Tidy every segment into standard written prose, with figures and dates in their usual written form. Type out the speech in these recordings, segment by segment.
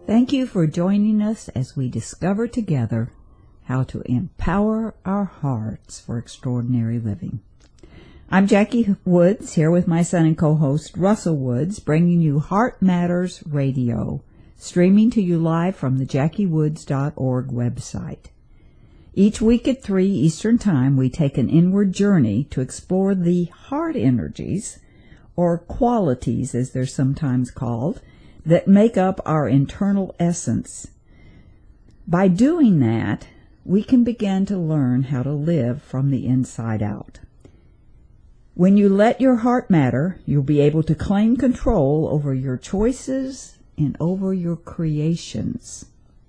Thank you for joining us as we discover together how to empower our hearts for extraordinary living. I'm Jackie Woods, here with my son and co-host Russell Woods, bringing you Heart Matters Radio, streaming to you live from the JackieWoods.org website. Each week at 3 Eastern Time, we take an inward journey to explore the heart energies, or qualities as they're sometimes called, that make up our internal essence. By doing that, we can begin to learn how to live from the inside out. When you let your heart matter, you'll be able to claim control over your choices and over your creations.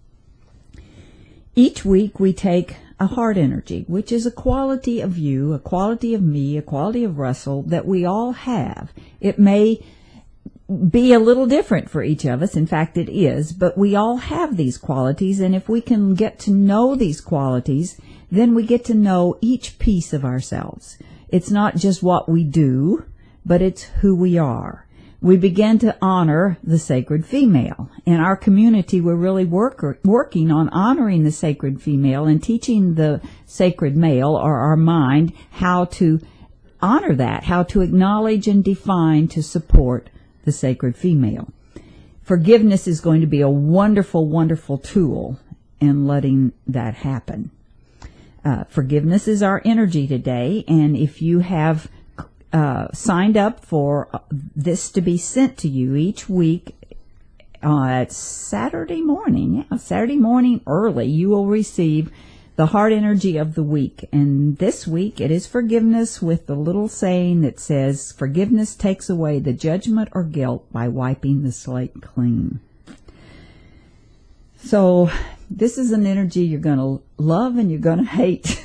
Each week we take a heart energy, which is a quality of you, a quality of me, a quality of Russell that we all have. It may be a little different for each of us. In fact, it is, but we all have these qualities, and if we can get to know these qualities, then we get to know each piece of ourselves. It's not just what we do, but it's who we are. We begin to honor the sacred female. In our community, we're really working on honoring the sacred female and teaching the sacred male, or our mind, how to honor that, how to acknowledge and define to support the sacred female. Forgiveness is going to be a wonderful, wonderful tool in letting that happen. Forgiveness is our energy today, and if you have signed up for this to be sent to you each week at Saturday morning early, you will receive the heart energy of the week. And this week it is forgiveness, with the little saying that says, forgiveness takes away the judgment or guilt by wiping the slate clean. So this is an energy you're going to love and you're going to hate.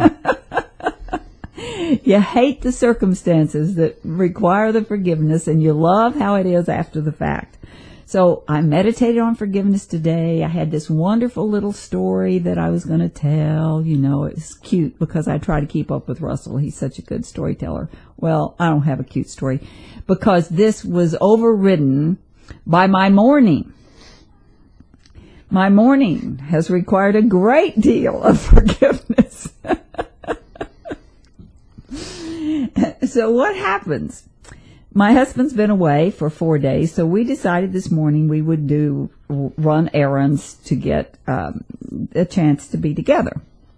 You hate the circumstances that require the forgiveness, and you love how it is after the fact. So I meditated on forgiveness today. I had this wonderful little story that I was going to tell. You know, it's cute because I try to keep up with Russell. He's such a good storyteller. Well, I don't have a cute story because this was overridden by my morning. My morning has required a great deal of forgiveness. So what happens? My husband's been away for 4 days, so we decided this morning we would run errands to get a chance to be together.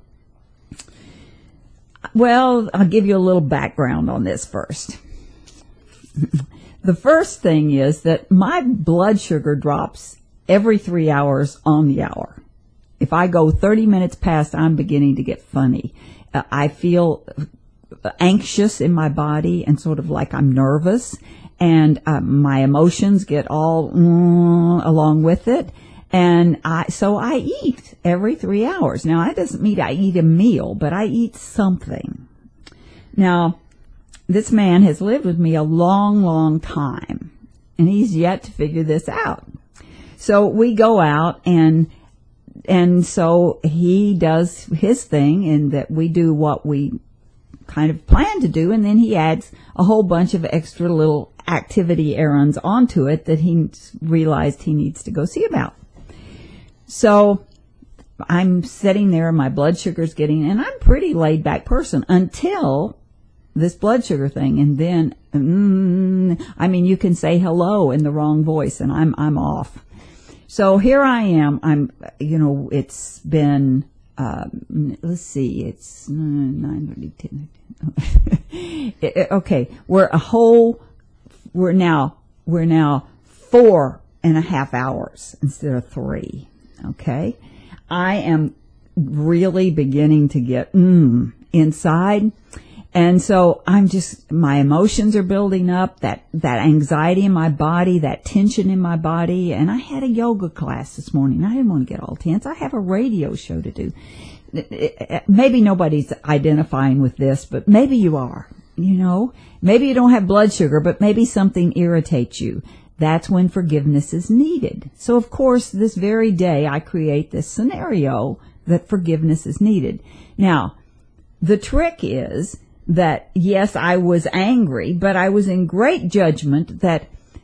Well, I'll give you a little background on this first. The first thing is that my blood sugar drops every 3 hours on the hour. If I go 30 minutes past, I'm beginning to get funny. I feel anxious in my body and sort of like I'm nervous, and my emotions get all along with it, and so I eat every 3 hours. Now, that doesn't mean I eat a meal, but I eat something. Now, this man has lived with me a long, long time, and he's yet to figure this out. So we go out, and so he does his thing, and that we do what we kind of plan to do, and then he adds a whole bunch of extra little activity errands onto it that he realized he needs to go see about. So I'm sitting there, my blood sugar's getting, and I'm a pretty laid back person until this blood sugar thing, and then I mean, you can say hello in the wrong voice, and I'm off. So here I am. It's been let's see, it's 9:30, 10. Okay, we're now 4.5 hours instead of 3. Okay, I am really beginning to get inside, and so my emotions are building up, that anxiety in my body, that tension in my body. And I had a yoga class this morning. I didn't want to get all tense. I have a radio show to do. Maybe nobody's identifying with this, but maybe you are. Maybe you don't have blood sugar, but maybe something irritates you. That's when forgiveness is needed. So, of course, this very day I create this scenario that forgiveness is needed. Now, the trick is that, yes, I was angry, but I was in great judgment that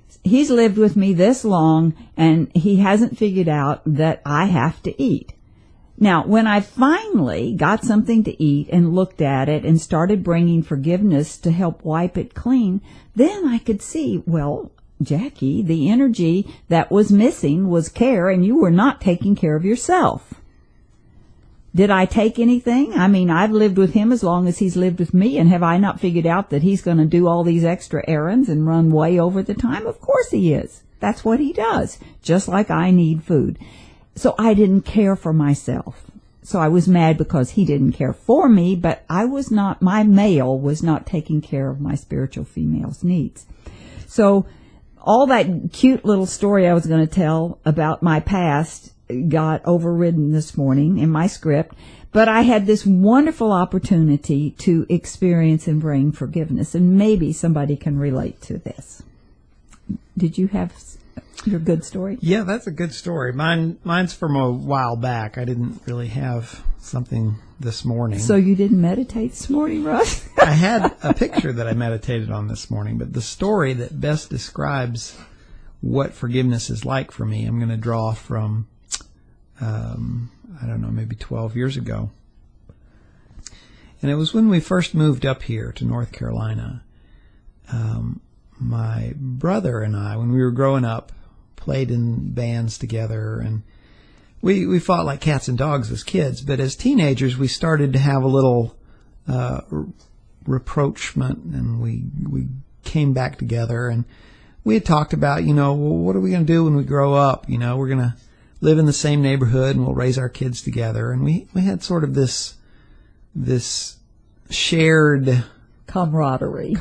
He's lived with me this long, and he hasn't figured out that I have to eat. Now, when I finally got something to eat and looked at it and started bringing forgiveness to help wipe it clean, then I could see, well, Jackie, the energy that was missing was care, and you were not taking care of yourself. Did I take anything? I mean, I've lived with him as long as he's lived with me, and have I not figured out that he's going to do all these extra errands and run way over the time? Of course he is. That's what he does, just like I need food. So I didn't care for myself. So I was mad because he didn't care for me, but my male was not taking care of my spiritual female's needs. So all that cute little story I was going to tell about my past got overridden this morning in my script, but I had this wonderful opportunity to experience and bring forgiveness, and maybe somebody can relate to this. Did you have your good story? Yeah, that's a good story. Mine's from a while back. I didn't really have something this morning. So you didn't meditate this morning, Russ? I had a picture that I meditated on this morning, but the story that best describes what forgiveness is like for me, I'm going to draw from I don't know, maybe 12 years ago. And it was when we first moved up here to North Carolina. My brother and I, when we were growing up, played in bands together, and we fought like cats and dogs as kids, but as teenagers we started to have a little rapprochement, and we came back together, and we had talked about, well, what are we going to do when we grow up? We're going to live in the same neighborhood, and we'll raise our kids together. And we had sort of this shared camaraderie.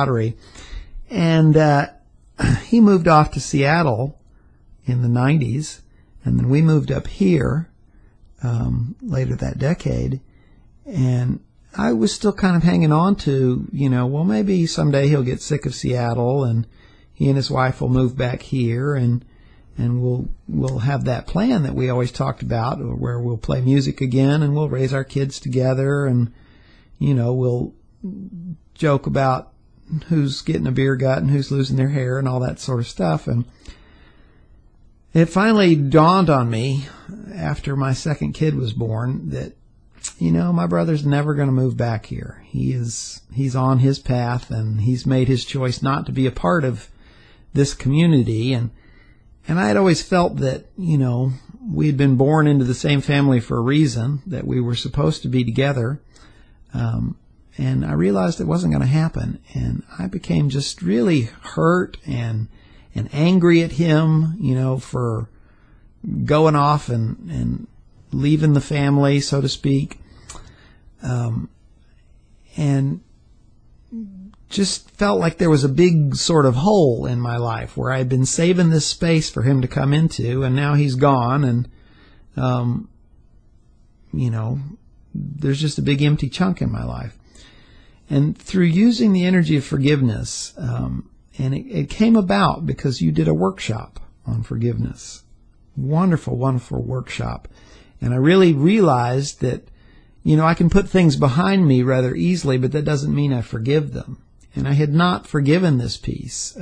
And he moved off to Seattle in the 90s, and then we moved up here later that decade. And I was still kind of hanging on to, well, maybe someday he'll get sick of Seattle, and he and his wife will move back here, and we'll have that plan that we always talked about, where we'll play music again, and we'll raise our kids together, and we'll joke about who's getting a beer gut and who's losing their hair and all that sort of stuff. And it finally dawned on me after my second kid was born that my brother's never going to move back here. He's on his path, and he's made his choice not to be a part of this community. And I had always felt that, we had been born into the same family for a reason, that we were supposed to be together. And I realized it wasn't going to happen. And I became just really hurt and angry at him, for going off and leaving the family, so to speak. And just felt like there was a big sort of hole in my life where I had been saving this space for him to come into, and now he's gone, and there's just a big empty chunk in my life. And through using the energy of forgiveness, and it came about because you did a workshop on forgiveness. Wonderful, wonderful workshop. And I really realized that, I can put things behind me rather easily, but that doesn't mean I forgive them. And I had not forgiven this piece,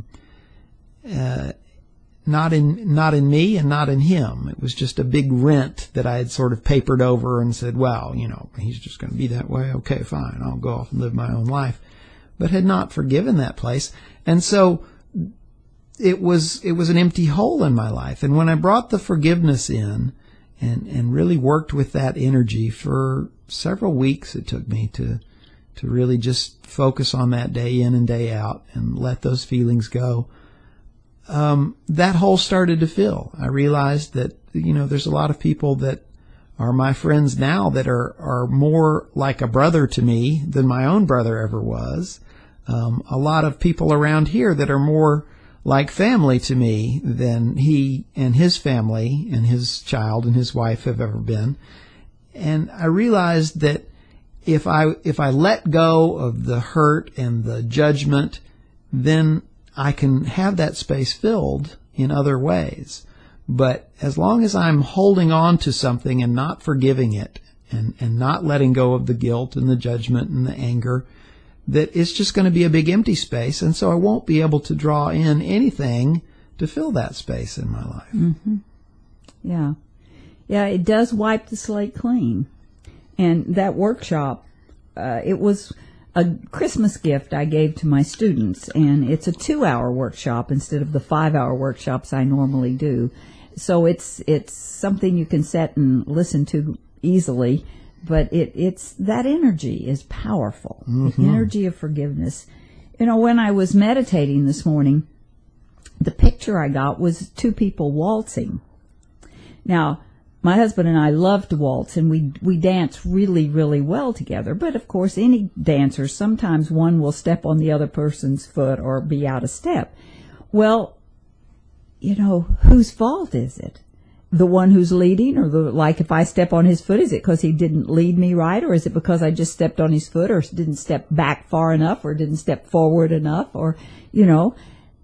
not in me and not in him. It was just a big rent that I had sort of papered over and said, well, he's just going to be that way. Okay, fine, I'll go off and live my own life. But had not forgiven that place. And so it was an empty hole in my life. And when I brought the forgiveness in and really worked with that energy for several weeks, it took me to really just focus on that day in and day out and let those feelings go. That hole started to fill. I realized that, there's a lot of people that are my friends now that are more like a brother to me than my own brother ever was. A lot of people around here that are more like family to me than he and his family and his child and his wife have ever been. And I realized that if I let go of the hurt and the judgment, then I can have that space filled in other ways. But as long as I'm holding on to something and not forgiving it and not letting go of the guilt and the judgment and the anger, that it's just going to be a big empty space, and so I won't be able to draw in anything to fill that space in my life. Mm-hmm. Yeah. Yeah, it does wipe the slate clean. And that workshop, it was a Christmas gift I gave to my students, and it's a 2-hour workshop instead of the 5-hour workshops I normally do. So it's something you can set and listen to easily, but it's that energy is powerful. Mm-hmm. The energy of forgiveness. You know, when I was meditating this morning, the picture I got was 2 people waltzing. Now, my husband and I love to waltz, and we dance really, really well together. But, of course, any dancer, sometimes one will step on the other person's foot or be out of step. Well, you know, whose fault is it? The one who's leading, or like if I step on his foot, is it because he didn't lead me right, or is it because I just stepped on his foot, or didn't step back far enough, or didn't step forward enough, or, you know,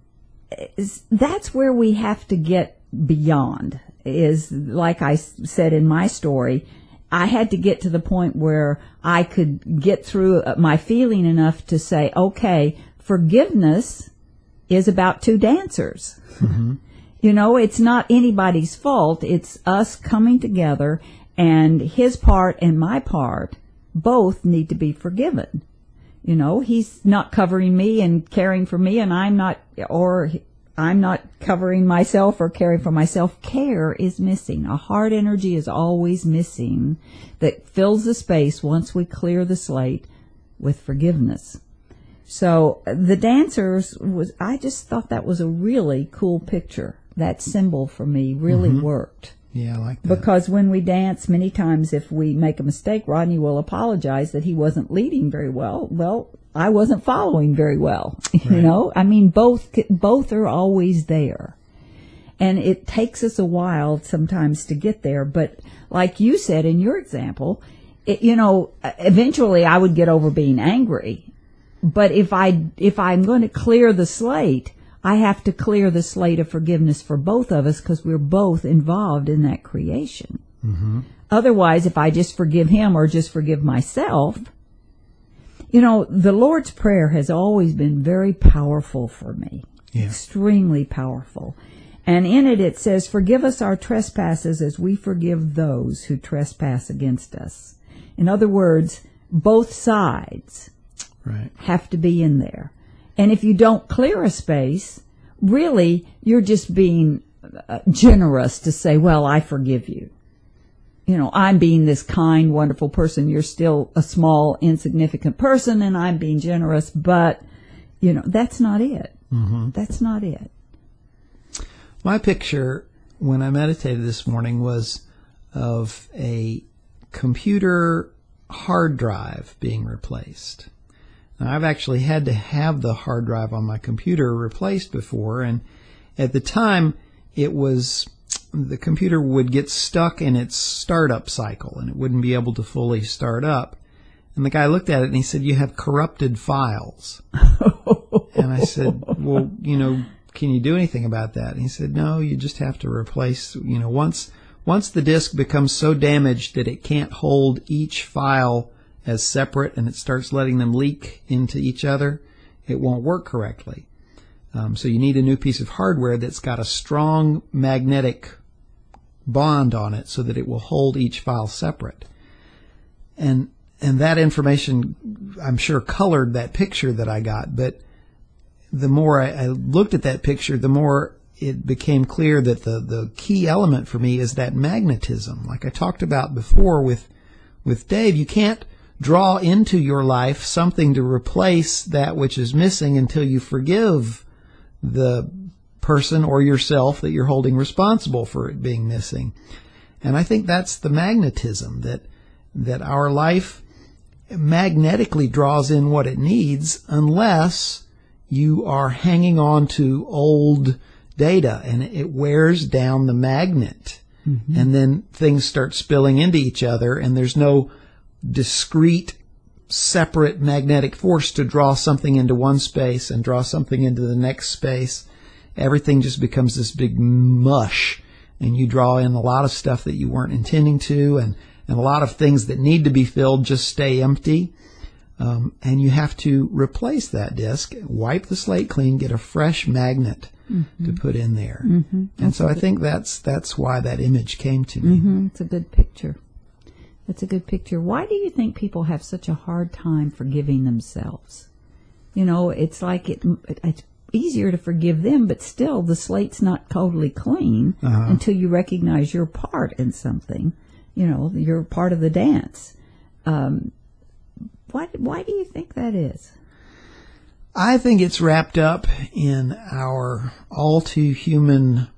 that's where we have to get beyond. Is like I said in my story, I had to get to the point where I could get through my feeling enough to say, okay, forgiveness is about 2 dancers. Mm-hmm. You know, it's not anybody's fault. It's us coming together, and his part and my part both need to be forgiven. You know, he's not covering me and caring for me, and I'm not covering myself or caring for myself. Care is missing. A heart energy is always missing that fills the space once we clear the slate with forgiveness. So the dancers I just thought that was a really cool picture. That symbol for me really worked. Yeah, I like that. Because when we dance, many times if we make a mistake, Rodney will apologize that he wasn't leading very well. Well, I wasn't following very well. Right. You know, I mean, both are always there. And it takes us a while sometimes to get there. But like you said in your example, you know, eventually I would get over being angry. But if I'm going to clear the slate, I have to clear the slate of forgiveness for both of us, because we're both involved in that creation. Mm-hmm. Otherwise, if I just forgive him or just forgive myself, you know, the Lord's Prayer has always been very powerful for me. Yeah. Extremely powerful. And in it says, forgive us our trespasses as we forgive those who trespass against us. In other words, both sides have to be in there. And if you don't clear a space, really, you're just being generous to say, well, I forgive you. You know, I'm being this kind, wonderful person. You're still a small, insignificant person, and I'm being generous. But, you know, that's not it. Mm-hmm. That's not it. My picture, when I meditated this morning, was of a computer hard drive being replaced. Now, I've actually had to have the hard drive on my computer replaced before, and at the time, it was the computer would get stuck in its startup cycle, and it wouldn't be able to fully start up. And the guy looked at it, and he said, "You have corrupted files." And I said, "Well, you know, can you do anything about that?" And he said, "No, you just have to replace, you know, once the disk becomes so damaged that it can't hold each file as separate and it starts letting them leak into each other, it won't work correctly. So you need a new piece of hardware that's got a strong magnetic bond on it so that it will hold each file separate." And that information, I'm sure, colored that picture that I got. But the more I looked at that picture, the more it became clear that the key element for me is that magnetism. Like I talked about before with Dave, you can't draw into your life something to replace that which is missing until you forgive the person or yourself that you're holding responsible for it being missing. And I think that's the magnetism, that our life magnetically draws in what it needs unless you are hanging on to old data, and it wears down the magnet. Mm-hmm. And then things start spilling into each other, and there's no discrete, separate magnetic force to draw something into one space and draw something into the next space. Everything just becomes this big mush, and you draw in a lot of stuff that you weren't intending to, and a lot of things that need to be filled just stay empty. and you have to replace that disc, wipe the slate clean, get a fresh magnet to put in there. And so I think that's why that image came to me. It's a good picture. That's a good picture. Why do you think people have such a hard time forgiving themselves? You know, it's like it's easier to forgive them, but still the slate's not totally clean until you recognize your part in something. You know, you're part of the dance. Why do you think that is? I think it's wrapped up in our all too human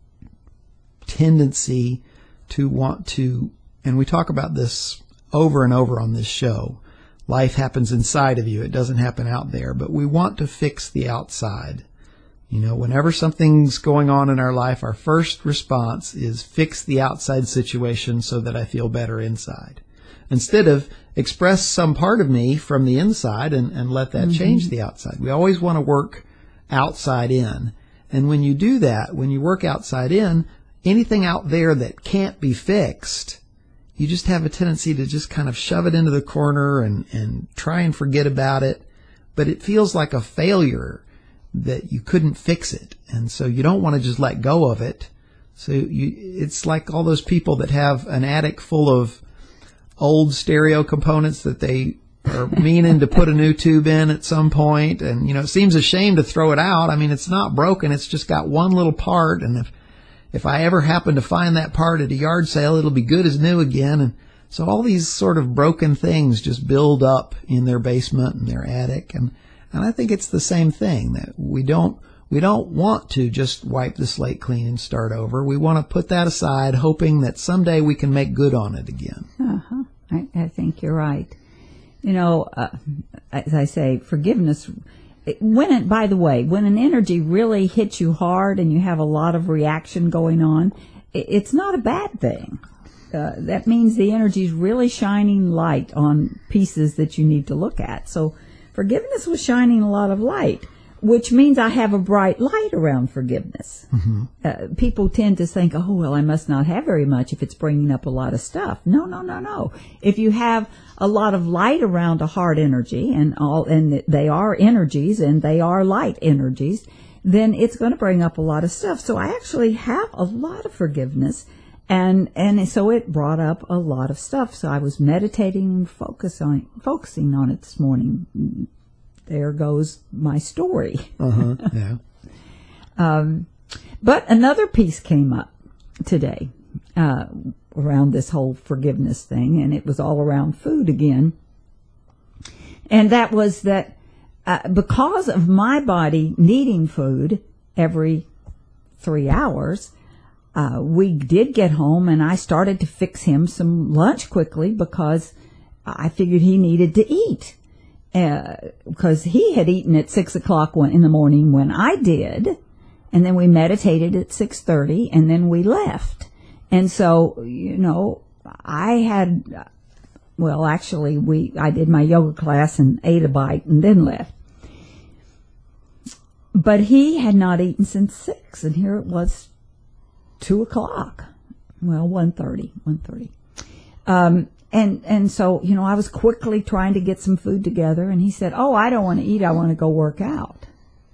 tendency to want to, and we talk about this over and over on this show. Life happens inside of you. It doesn't happen out there. But we want to fix the outside. You know, whenever something's going on in our life, our first response is fix the outside situation so that I feel better inside. Instead of express some part of me from the inside and let that change the outside. We always want to work outside in. And when you do that, when you work outside in, anything out there that can't be fixed, you just have a tendency to just kind of shove it into the corner and try and forget about it. But it feels like a failure that you couldn't fix it. And so you don't want to just let go of it. So it's like all those people that have an attic full of old stereo components that they are meaning to put a new tube in at some point. And, you know, it seems a shame to throw it out. I mean, it's not broken. It's just got one little part. And if I ever happen to find that part at a yard sale, it'll be good as new again. And so all these sort of broken things just build up in their basement and their attic. And I think it's the same thing, that we don't want to just wipe the slate clean and start over. We want to put that aside, hoping that someday we can make good on it again. I think you're right. You know, as I say, forgiveness, by the way, when an energy really hits you hard and you have a lot of reaction going on, it's not a bad thing. That means the energy is really shining light on pieces that you need to look at. So forgiveness was shining a lot of light, which means I have a bright light around forgiveness. People tend to think, oh, well, I must not have very much if it's bringing up a lot of stuff. No. If you have a lot of light around a hard energy, and they are energies and they are light energies, then it's going to bring up a lot of stuff. So I actually have a lot of forgiveness, and so it brought up a lot of stuff. So I was meditating and focusing on it this morning. There goes my story. Yeah. But another piece came up today around this whole forgiveness thing, and it was all around food again. And that was that because of my body needing food every 3 hours, we did get home, and I started to fix him some lunch quickly because I figured he needed to eat. Because he had eaten at 6 o'clock in the morning when I did, and then we meditated at 6:30, and then we left. And so, you know, I did my yoga class and ate a bite and then left. But he had not eaten since 6, and here it was 2 o'clock. Well, 1:30. And so, you know, I was quickly trying to get some food together, and he said, oh, I don't want to eat, I want to go work out.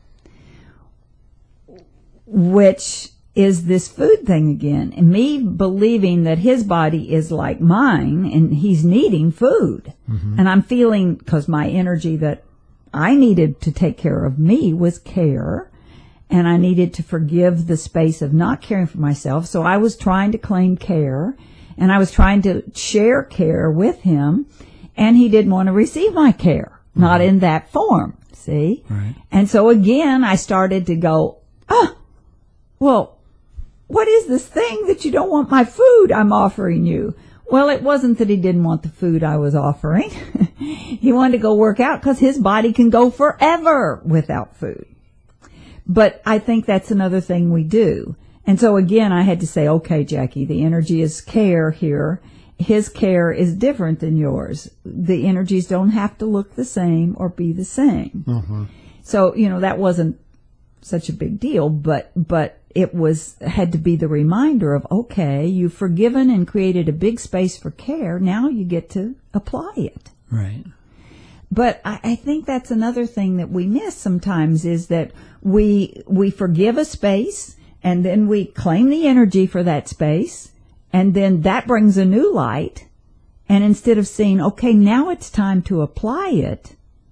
Which is this food thing again, and me believing that his body is like mine, and he's needing food. And I'm feeling, because my energy that I needed to take care of me was care, and I needed to forgive the space of not caring for myself, so I was trying to claim care. And I was trying to share care with him, and he didn't want to receive my care, not in that form, see? Right. And so again, I started to go, well, what is this thing that you don't want my food I'm offering you? Well, it wasn't that he didn't want the food I was offering. He wanted to go work out because his body can go forever without food. But I think that's another thing we do. And so again, I had to say, okay, Jackie, the energy is care here. His care is different than yours. The energies don't have to look the same or be the same. So, you know, that wasn't such a big deal, but it had to be the reminder of, okay, you've forgiven and created a big space for care. Now you get to apply it. Right. But I think that's another thing that we miss sometimes is that we forgive a space and then we claim the energy for that space and then that brings a new light. And instead of saying, okay, now it's time to apply it,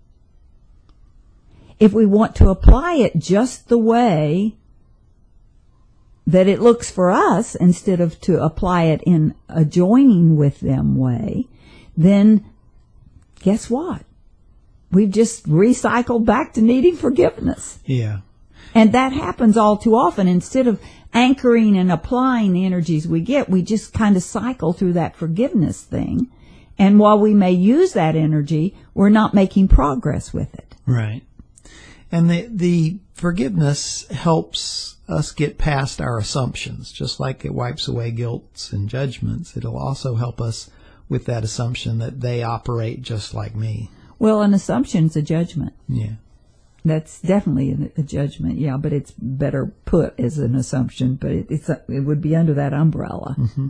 if we want to apply it just the way that it looks for us instead of to apply it in a joining with them way, then guess what? We've just recycled back to needing forgiveness. Yeah. And that happens all too often. Instead of anchoring and applying the energies we get, we just kind of cycle through that forgiveness thing. And while we may use that energy, we're not making progress with it. Right. And the forgiveness helps us get past our assumptions. Just like it wipes away guilt and judgments, it'll also help us with that assumption that they operate just like me. Well, an assumption's a judgment. Yeah. That's definitely a judgment, yeah, but it's better put as an assumption, but it would be under that umbrella. Mm-hmm.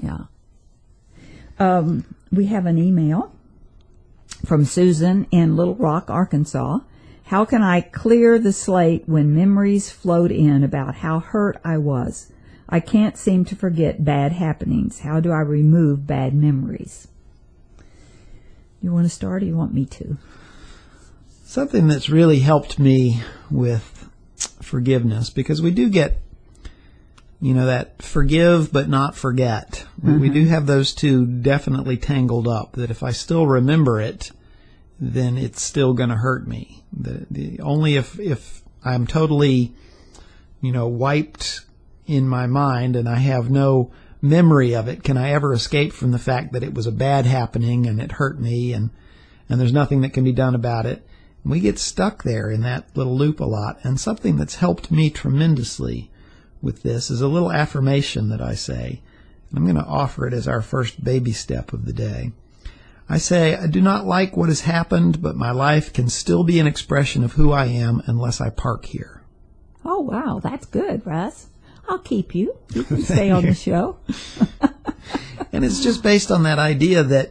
Yeah. We have an email from Susan in Little Rock, Arkansas. How can I clear the slate when memories float in about how hurt I was? I can't seem to forget bad happenings. How do I remove bad memories? You want to start or you want me to? Something that's really helped me with forgiveness, because we do get, that forgive but not forget. Mm-hmm. We do have those two definitely tangled up, that if I still remember it, then it's still going to hurt me. Only if I'm totally, wiped in my mind and I have no memory of it can I ever escape from the fact that it was a bad happening and it hurt me and there's nothing that can be done about it. And we get stuck there in that little loop a lot. And something that's helped me tremendously with this is a little affirmation that I say. And I'm going to offer it as our first baby step of the day. I say, I do not like what has happened, but my life can still be an expression of who I am unless I park here. Oh, wow. That's good, Russ. I'll keep you. You can stay on the show. And it's just based on that idea that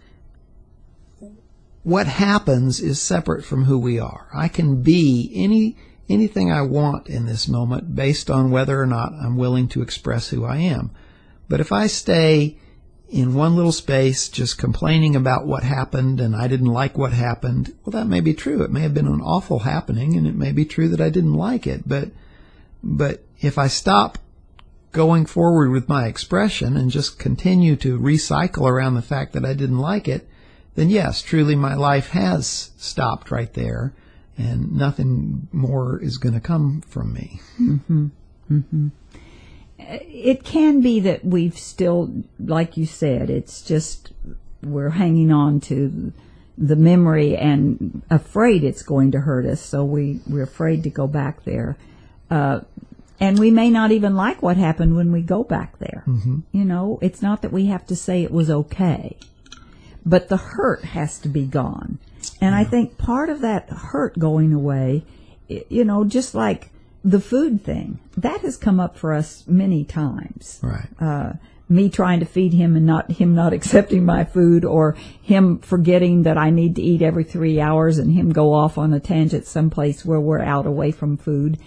what happens is separate from who we are. I can be anything I want in this moment based on whether or not I'm willing to express who I am. But if I stay in one little space just complaining about what happened and I didn't like what happened, well, that may be true. It may have been an awful happening and it may be true that I didn't like it. But if I stop going forward with my expression and just continue to recycle around the fact that I didn't like it, then yes, truly my life has stopped right there and nothing more is going to come from me. Mm-hmm. Mm-hmm. It can be that we've still, like you said, it's just we're hanging on to the memory and afraid it's going to hurt us, so we're afraid to go back there. And we may not even like what happened when we go back there. Mm-hmm. It's not that we have to say it was okay, but the hurt has to be gone. And I think part of that hurt going away, just like the food thing, that has come up for us many times. Right. Me trying to feed him and him not accepting my food, or him forgetting that I need to eat every 3 hours and him go off on a tangent someplace where we're out away from food.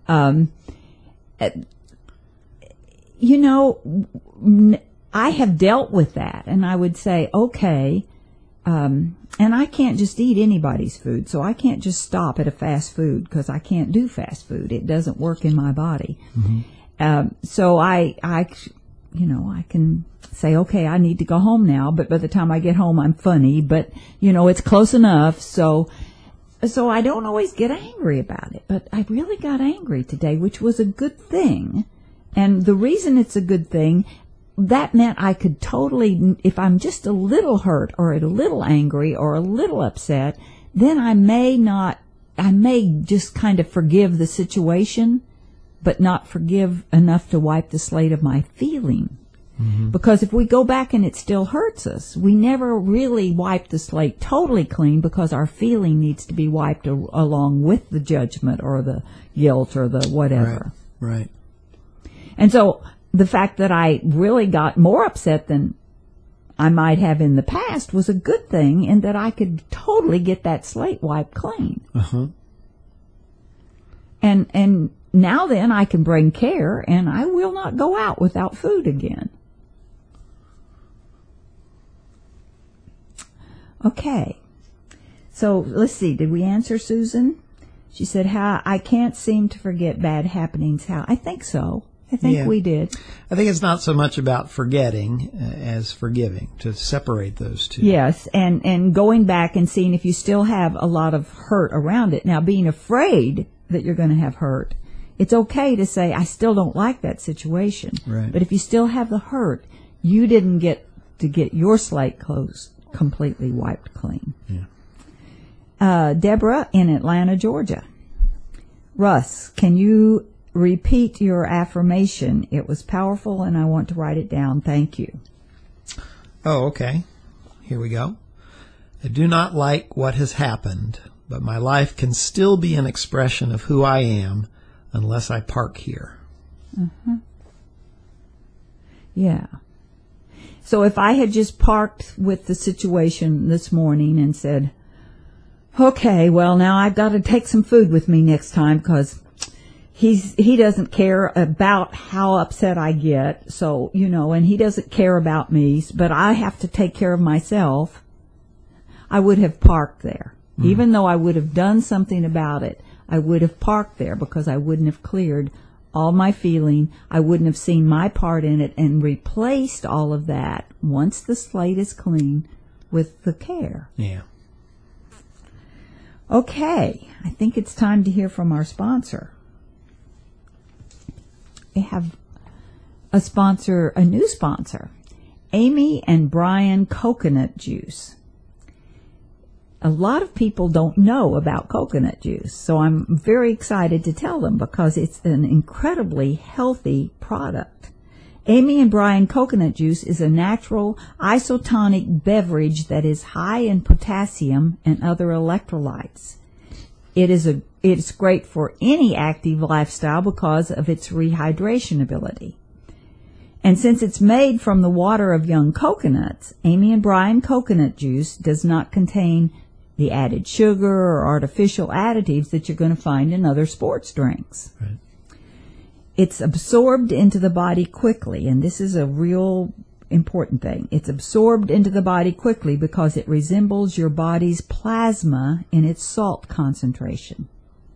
I have dealt with that, and I would say, okay, and I can't just eat anybody's food, so I can't just stop at a fast food because I can't do fast food. It doesn't work in my body. Mm-hmm. So I can say, okay, I need to go home now, but by the time I get home, I'm funny, but, it's close enough, so I don't always get angry about it, but I really got angry today, which was a good thing. And the reason it's a good thing, that meant I could totally, if I'm just a little hurt or a little angry or a little upset, then I may just kind of forgive the situation, but not forgive enough to wipe the slate of my feeling. Mm-hmm. Because if we go back and it still hurts us, we never really wipe the slate totally clean because our feeling needs to be wiped along with the judgment or the guilt or the whatever. Right. And so the fact that I really got more upset than I might have in the past was a good thing in that I could totally get that slate wiped clean. Uh-huh. And now then I can bring care, and I will not go out without food again. Okay. So let's see. Did we answer Susan? She said, "How I can't seem to forget bad happenings." How? I think so. I think we did. I think it's not so much about forgetting as forgiving, to separate those two. Yes, and going back and seeing if you still have a lot of hurt around it. Now, being afraid that you're going to have hurt, it's okay to say, I still don't like that situation. Right. But if you still have the hurt, you didn't get to get your slate completely wiped clean. Yeah. Deborah in Atlanta, Georgia. Russ, can you repeat your affirmation? It was powerful and I want to write it down. Thank you. Oh, okay. Here we go. I do not like what has happened, but my life can still be an expression of who I am unless I park here. Uh-huh. Yeah. So if I had just parked with the situation this morning and said, okay, well, now I've got to take some food with me next time because he doesn't care about how upset I get. So, and he doesn't care about me, but I have to take care of myself. I would have parked there. Mm. Even though I would have done something about it, I would have parked there because I wouldn't have cleared all my feeling. I wouldn't have seen my part in it and replaced all of that once the slate is clean with the care. Yeah. Okay, I think it's time to hear from our sponsor. We have a new sponsor, Amy and Brian Coconut Juice. A lot of people don't know about coconut juice, so I'm very excited to tell them because it's an incredibly healthy product. Amy and Brian Coconut Juice is a natural isotonic beverage that is high in potassium and other electrolytes. It's great for any active lifestyle because of its rehydration ability. And since it's made from the water of young coconuts, Amy and Brian Coconut Juice does not contain the added sugar or artificial additives that you're going to find in other sports drinks. Right. It's absorbed into the body quickly, and this is a real important thing. It's absorbed into the body quickly because it resembles your body's plasma in its salt concentration.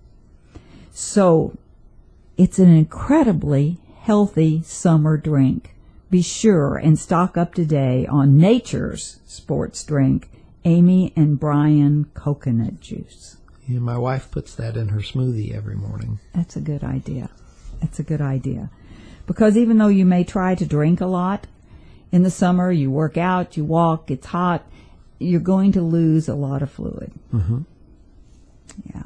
So it's an incredibly healthy summer drink. Be sure and stock up today on Nature's sports drink, Amy and Brian Coconut Juice. Yeah, my wife puts that in her smoothie every morning. That's a good idea. That's a good idea. Because even though you may try to drink a lot, in the summer you work out, you walk, it's hot, you're going to lose a lot of fluid. Mm-hmm. Yeah.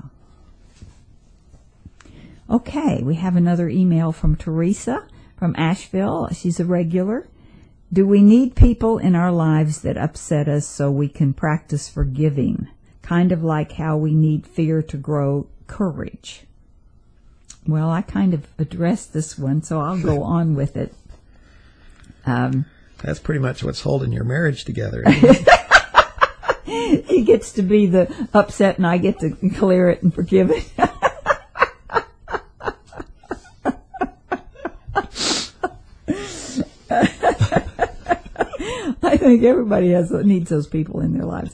Okay, we have another email from Teresa from Asheville. She's a regular. Do we need people in our lives that upset us so we can practice forgiving? Kind of like how we need fear to grow courage. Well, I kind of addressed this one, so I'll go on with it. That's pretty much what's holding your marriage together, isn't it? He gets to be the upset and I get to clear it and forgive it. I think everybody needs those people in their lives.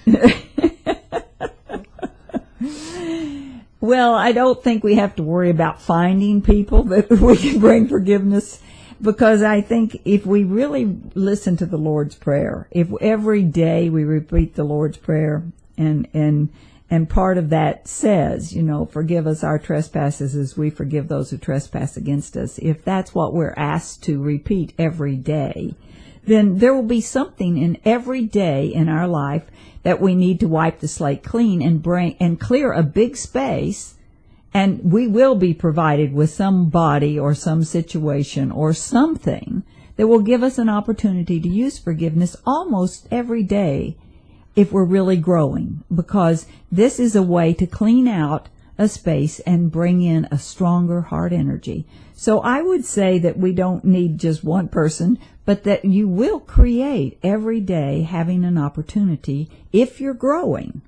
Well, I don't think we have to worry about finding people that we can bring forgiveness, because I think if we really listen to the Lord's Prayer, if every day we repeat the Lord's Prayer, and part of that says, forgive us our trespasses as we forgive those who trespass against us, if that's what we're asked to repeat every day, then there will be something in every day in our life that we need to wipe the slate clean and clear a big space, and we will be provided with somebody or some situation or something that will give us an opportunity to use forgiveness almost every day if we're really growing, because this is a way to clean out a space and bring in a stronger heart energy. So I would say that we don't need just one person, but that you will create every day having an opportunity, if you're growing,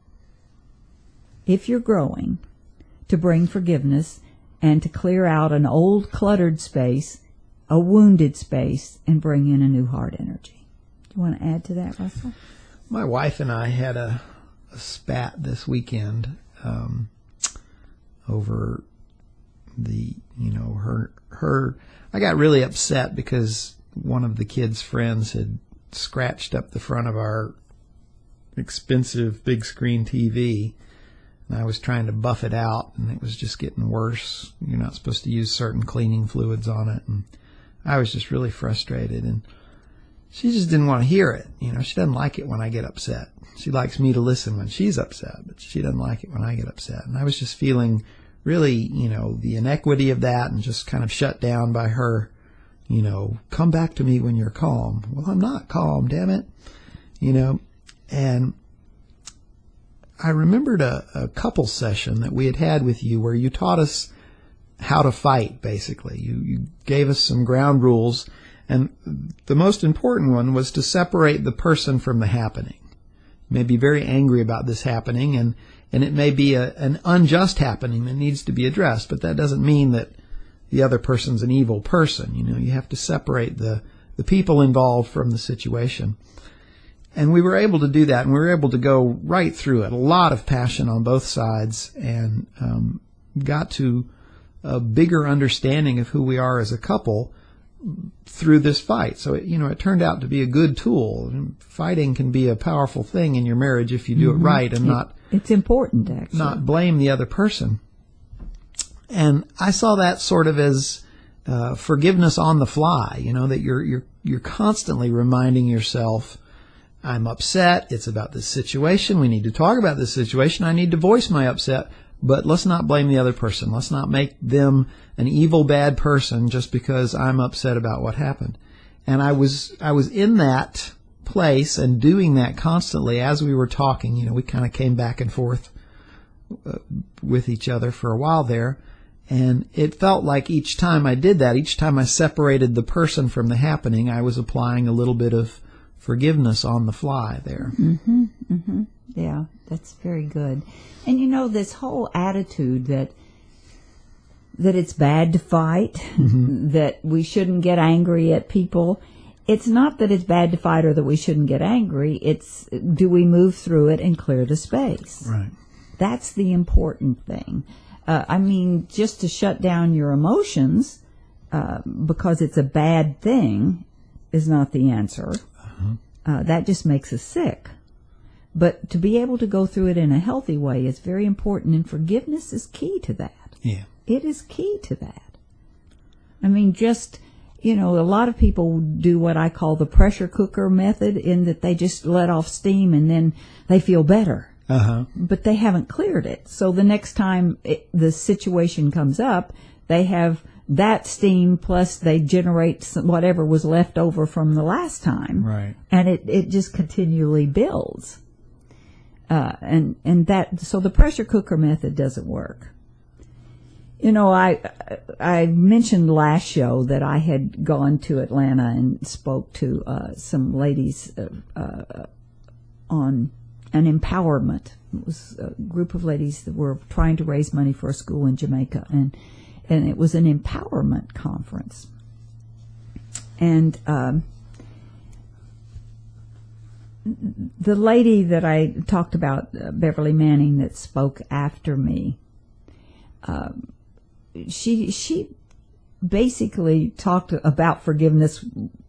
to bring forgiveness and to clear out an old cluttered space, a wounded space, and bring in a new heart energy. Do you want to add to that, Russell? My wife and I had a spat this weekend over her. I got really upset because one of the kids' friends had scratched up the front of our expensive big screen TV. And I was trying to buff it out, and it was just getting worse. You're not supposed to use certain cleaning fluids on it. And I was just really frustrated. And she just didn't want to hear it. She doesn't like it when I get upset. She likes me to listen when she's upset, but she doesn't like it when I get upset. And I was just feeling really, the inequity of that, and just kind of shut down by her, come back to me when you're calm. Well, I'm not calm, damn it. And I remembered a couples session that we had with you where you taught us how to fight, basically. You gave us some ground rules, and the most important one was to separate the person from the happening. You may be very angry about this happening, and it may be an unjust happening that needs to be addressed, but that doesn't mean that the other person's an evil person. You have to separate the people involved from the situation. And we were able to do that, and we were able to go right through it. A lot of passion on both sides, and got to a bigger understanding of who we are as a couple through this fight. So, it turned out to be a good tool. Fighting can be a powerful thing in your marriage if you do it right and it's important, actually. Not blame the other person. And I saw that sort of as forgiveness on the fly, that you're constantly reminding yourself, I'm upset. It's about this situation. We need to talk about this situation. I need to voice my upset, but let's not blame the other person. Let's not make them an evil, bad person just because I'm upset about what happened. And I was in that place and doing that constantly as we were talking. We kind of came back and forth with each other for a while there. And it felt like each time I did that, each time I separated the person from the happening, I was applying a little bit of forgiveness on the fly there. Yeah, that's very good. And this whole attitude that it's bad to fight, that we shouldn't get angry at people. It's not that it's bad to fight or that we shouldn't get angry. It's, do we move through it and clear the space? Right. That's the important thing. Just to shut down your emotions because it's a bad thing is not the answer. That just makes us sick. But to be able to go through it in a healthy way is very important, and forgiveness is key to that. Yeah. It is key to that. A lot of people do what I call the pressure cooker method, in that they just let off steam and then they feel better. But they haven't cleared it. So the next time the situation comes up, they have that steam plus they generate whatever was left over from the last time. Right. And it just continually builds. So the pressure cooker method doesn't work. I mentioned last show that I had gone to Atlanta and spoke to some ladies on an empowerment. It was a group of ladies that were trying to raise money for a school in Jamaica, and it was an empowerment conference. And the lady that I talked about, Beverly Manning, that spoke after me, she basically talked about forgiveness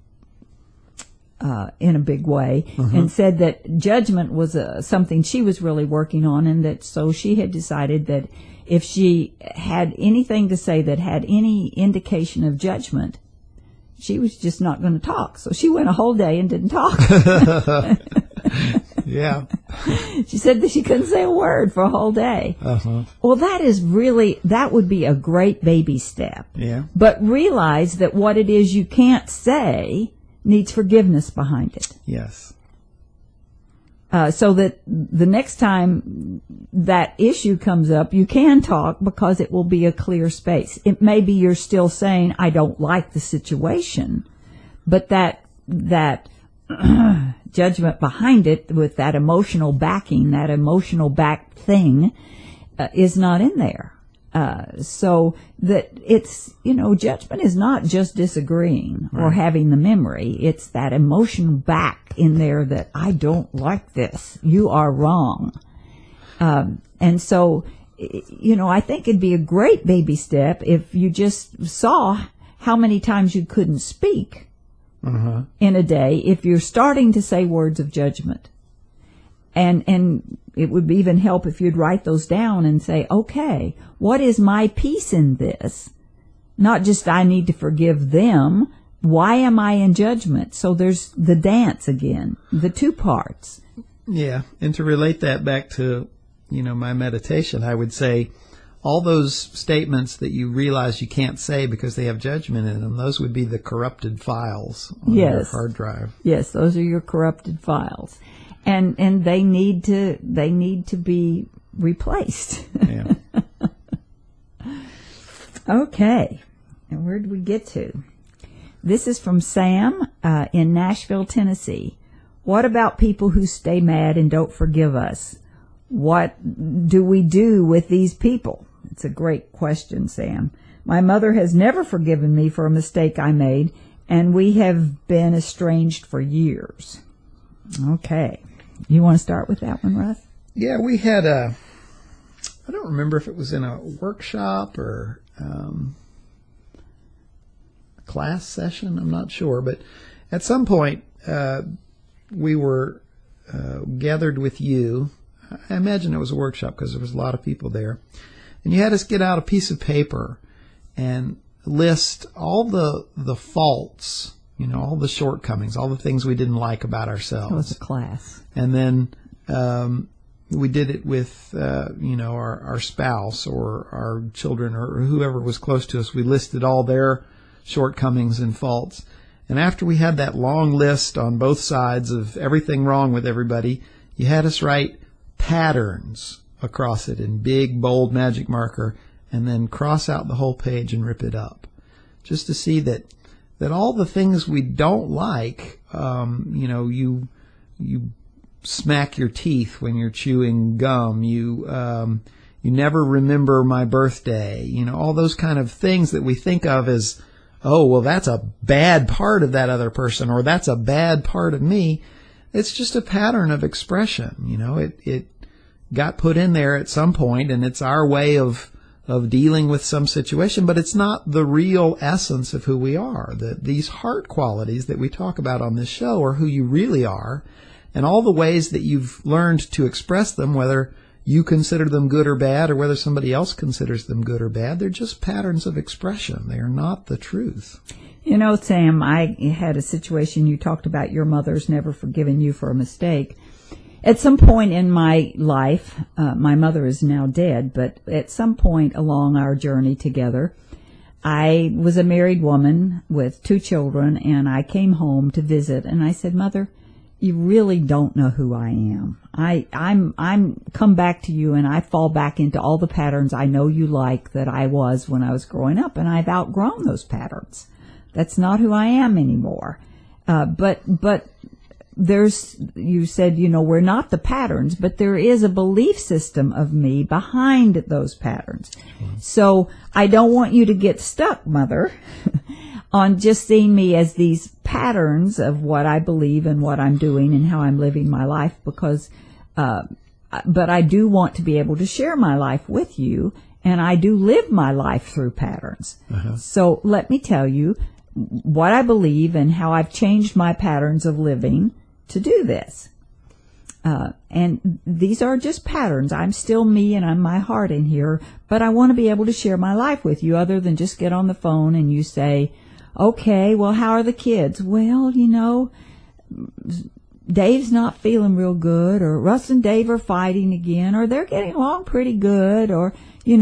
in a big way, and said that judgment was something she was really working on, and that so she had decided that if she had anything to say that had any indication of judgment, she was just not going to talk. So she went a whole day and didn't talk. Yeah. She said that she couldn't say a word for a whole day. Well, that would be a great baby step. Yeah. But realize that what it is you can't say needs forgiveness behind it. Yes. so that the next time that issue comes up, you can talk because it will be a clear space. It may be you're still saying, I don't like the situation, but that judgment behind it with that emotional backing, that emotional back thing, is not in there. So that it's, judgment is not just disagreeing or having the memory. It's that emotion back in there that I don't like this. You are wrong. And so, I think it'd be a great baby step if you just saw how many times you couldn't speak in a day if you're starting to say words of judgment. And it would even help if you'd write those down and say, okay, what is my piece in this? Not just I need to forgive them. Why am I in judgment? So there's the dance again, the two parts. Yeah, and to relate that back to, my meditation, I would say all those statements that you realize you can't say because they have judgment in them, those would be the corrupted files on your hard drive. Yes, those are your corrupted files. And they need to be replaced. Yeah. Okay. And where did we get to? This is from Sam in Nashville, Tennessee. What about people who stay mad and don't forgive us? What do we do with these people? It's a great question, Sam. My mother has never forgiven me for a mistake I made, and we have been estranged for years. Okay. You want to start with that one, Russ? Yeah, we had I don't remember if it was in a workshop or a class session, I'm not sure, but at some point we were gathered with you. I imagine it was a workshop because there was a lot of people there. And you had us get out a piece of paper and list all the faults, all the shortcomings, all the things we didn't like about ourselves. It was a class. And then we did it with, our spouse or our children or whoever was close to us. We listed all their shortcomings and faults. And after we had that long list on both sides of everything wrong with everybody, you had us write patterns across it in big, bold magic marker and then cross out the whole page and rip it up. Just to see that all the things we don't like, you smack your teeth when you're chewing gum. You never remember my birthday. All those kind of things that we think of as, oh, well, that's a bad part of that other person, or that's a bad part of me. It's just a pattern of expression. It got put in there at some point, and it's our way of dealing with some situation, but it's not the real essence of who we are. These heart qualities that we talk about on this show are who you really are, and all the ways that you've learned to express them, whether you consider them good or bad, or whether somebody else considers them good or bad, they're just patterns of expression. They are not the truth. Sam, I had a situation, you talked about your mother's never forgiven you for a mistake. At some point in my life, my mother is now dead, but at some point along our journey together, I was a married woman with 2 children, and I came home to visit, and I said, Mother, you really don't know who I am. I'm come back to you, and I fall back into all the patterns I know you like that I was when I was growing up, and I've outgrown those patterns. That's not who I am anymore. But you said, we're not the patterns, but there is a belief system of me behind those patterns. So I don't want you to get stuck, Mother, on just seeing me as these patterns of what I believe and what I'm doing and how I'm living my life, because, but I do want to be able to share my life with you, and I do live my life through patterns. So let me tell you what I believe and how I've changed my patterns of living to do this. And these are just patterns. I'm still me, and I'm my heart in here, but I want to be able to share my life with you other than just get on the phone and you say, okay, well, how are the kids? Well, Dave's not feeling real good, or Russ and Dave are fighting again, or they're getting along pretty good, or,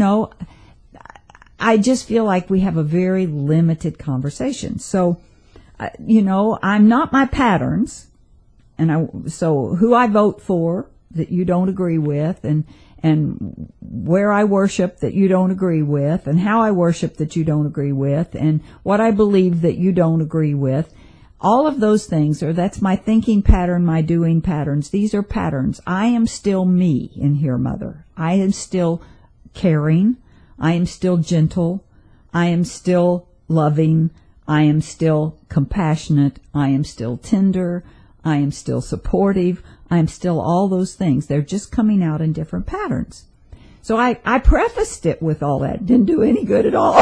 I just feel like we have a very limited conversation. So, I'm not my patterns. so who I vote for that you don't agree with, and where I worship that you don't agree with, and how I worship that you don't agree with, and what I believe that you don't agree with. All of those things, that's my thinking pattern, my doing patterns. These are patterns. I am still me in here, Mother. I am still caring. I am still gentle. I am still loving. I am still compassionate. I am still tender. I am still supportive. I am still all those things. They're just coming out in different patterns. So I prefaced it with all that. Didn't do any good at all.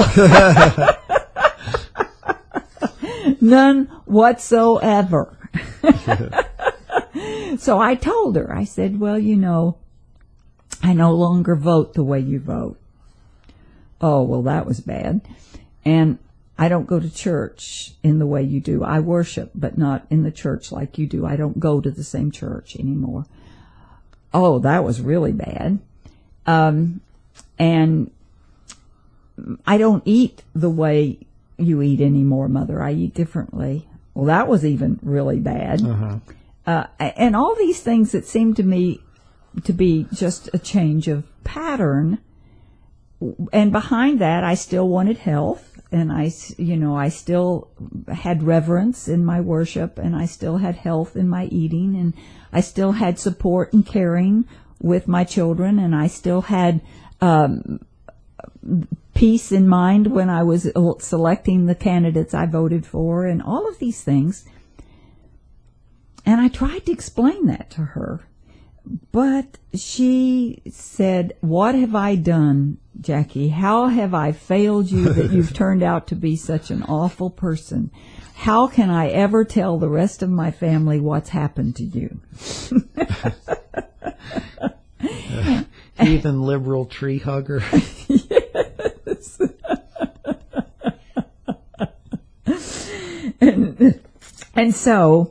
None whatsoever. So I told her, I said, well, I no longer vote the way you vote. Oh, well, that was bad. And I don't go to church in the way you do. I worship, but not in the church like you do. I don't go to the same church anymore. Oh, that was really bad. And I don't eat the way you eat anymore, Mother. I eat differently. Well, that was even really bad. Uh-huh. And all these things that seem to me to be just a change of pattern. And behind that, I still wanted health, and I still had reverence in my worship, and I still had health in my eating, and I still had support and caring with my children, and I still had peace in mind when I was selecting the candidates I voted for, and all of these things. And I tried to explain that to her, but she said, "What have I done, Jackie? How have I failed you that you've turned out to be such an awful person? How can I ever tell the rest of my family what's happened to you?" Heathen liberal tree hugger. Yes. And so,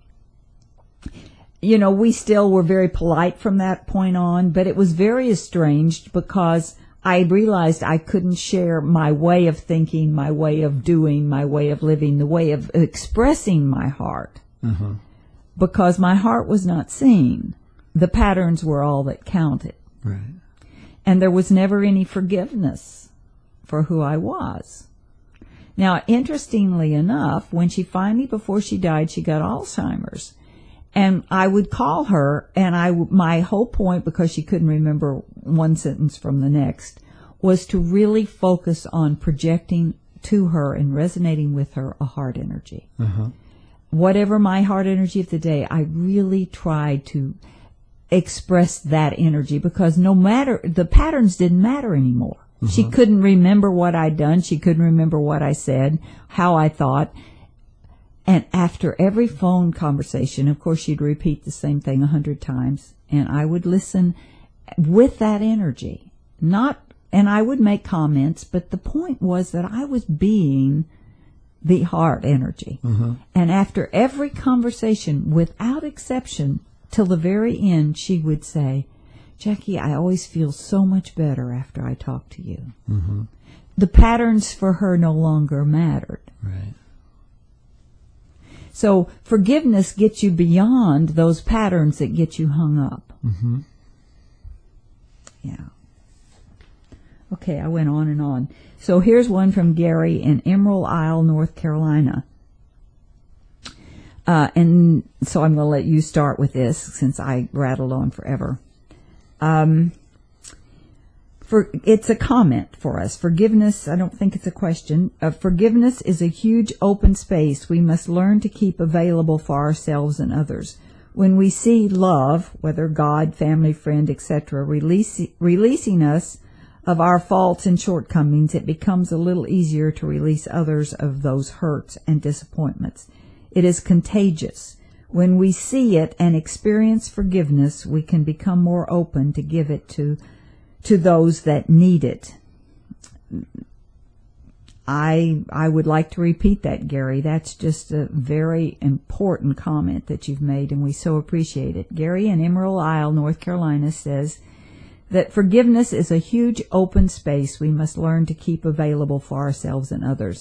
we still were very polite from that point on, but it was very estranged because I realized I couldn't share my way of thinking, my way of doing, my way of living, the way of expressing my heart, because my heart was not seen. The patterns were all that counted. Right. And there was never any forgiveness for who I was. Now, interestingly enough, when she finally, before she died, she got Alzheimer's. And I would call her, and my whole point, because she couldn't remember one sentence from the next, was to really focus on projecting to her and resonating with her a heart energy. Uh-huh. Whatever my heart energy of the day, I really tried to express that energy, because no matter, the patterns didn't matter anymore. Uh-huh. She couldn't remember what I'd done. She couldn't remember what I said, how I thought. And after every phone conversation, of course, she'd repeat the same thing 100 times, and I would listen with that energy. And I would make comments, but the point was that I was being the heart energy. Mm-hmm. And after every conversation, without exception, till the very end, she would say, "Jackie, I always feel so much better after I talk to you." Mm-hmm. The patterns for her no longer mattered. Right. So forgiveness gets you beyond those patterns that get you hung up. Mm-hmm. Yeah. Okay, I went on and on. So here's one from Gary in Emerald Isle, North Carolina. And so I'm going to let you start with this since I rattled on forever. It's a comment for us. Forgiveness, I don't think it's a question. Forgiveness is a huge open space we must learn to keep available for ourselves and others. When we see love, whether God, family, friend, etc., releasing us of our faults and shortcomings, it becomes a little easier to release others of those hurts and disappointments. It is contagious. When we see it and experience forgiveness, we can become more open to give it to those that need it. I would like to repeat that, Gary. That's just a very important comment that you've made, and we so appreciate it. Gary in Emerald Isle, North Carolina, says that forgiveness is a huge open space we must learn to keep available for ourselves and others.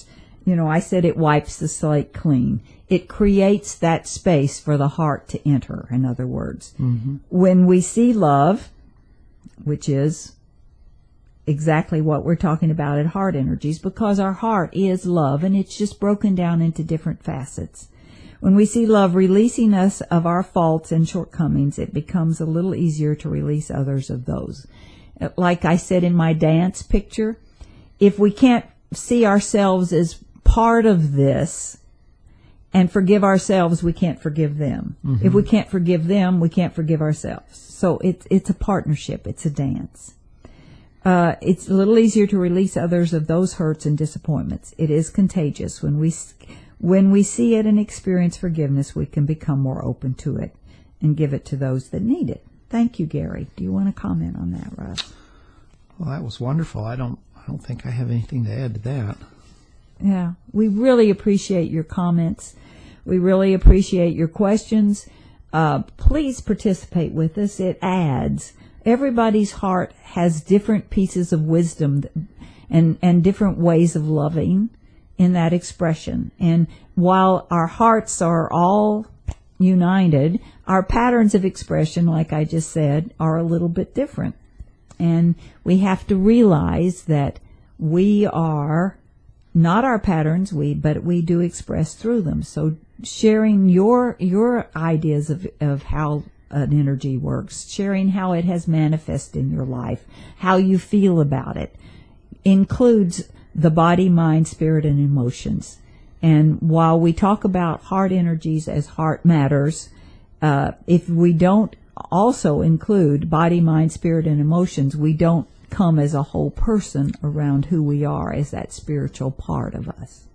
I said it wipes the slate clean. It creates that space for the heart to enter, in other words. Mm-hmm. When we see love, which is exactly what we're talking about at Heart Energies, because our heart is love, and it's just broken down into different facets. When we see love releasing us of our faults and shortcomings, it becomes a little easier to release others of those. Like I said in my dance picture, if we can't see ourselves as part of this and forgive ourselves, we can't forgive them. Mm-hmm. If we can't forgive them, we can't forgive ourselves. So it's a partnership. It's a dance. It's a little easier to release others of those hurts and disappointments. It is contagious. When we see it and experience forgiveness, we can become more open to it and give it to those that need it. Thank you, Gary. Do you want to comment on that, Russ? Well, that was wonderful. I don't think I have anything to add to that. Yeah, we really appreciate your comments. We really appreciate your questions. Please participate with us. It adds. Everybody's heart has different pieces of wisdom and different ways of loving in that expression. And while our hearts are all united, our patterns of expression, like I just said, are a little bit different. And we have to realize that we are not our patterns, but we do express through them. So sharing your ideas of how an energy works, sharing how it has manifested in your life, how you feel about it, includes the body, mind, spirit, and emotions. And while we talk about heart energies as heart matters, if we don't also include body, mind, spirit, and emotions, we don't come as a whole person around who we are as that spiritual part of us.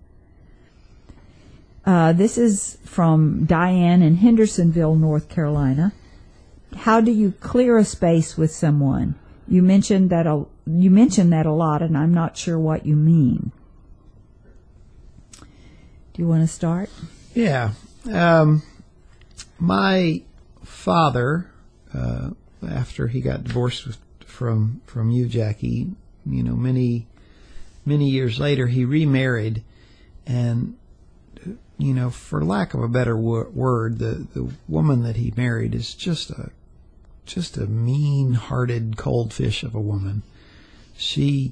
This is from Diane in Hendersonville, North Carolina. How do you clear a space with someone? You mentioned that a lot, and I'm not sure what you mean. Do you want to start? Yeah. My father, after he got divorced from you, Jackie, many years later, he remarried, and for lack of a better word, the woman that he married is just a mean-hearted cold fish of a woman. She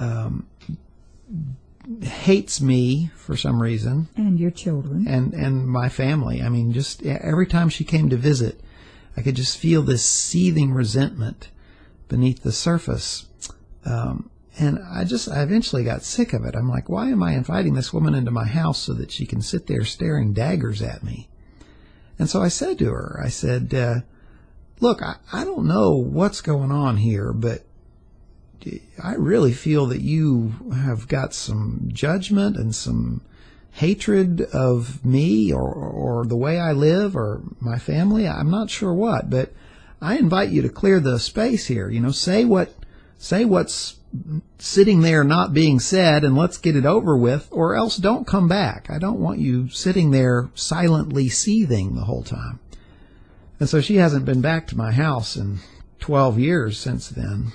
hates me for some reason. And your children. And my family. I mean, just every time she came to visit, I could just feel this seething resentment beneath the surface. And I eventually got sick of it. I'm like, why am I inviting this woman into my house so that she can sit there staring daggers at me? And so I said to her, I said, look, I don't know what's going on here, but I really feel that you have got some judgment and some hatred of me or the way I live or my family. I'm not sure what, but I invite you to clear the space here. Say what's sitting there not being said, and let's get it over with, or else don't come back. I don't want you sitting there silently seething the whole time. And so she hasn't been back to my house in 12 years since then.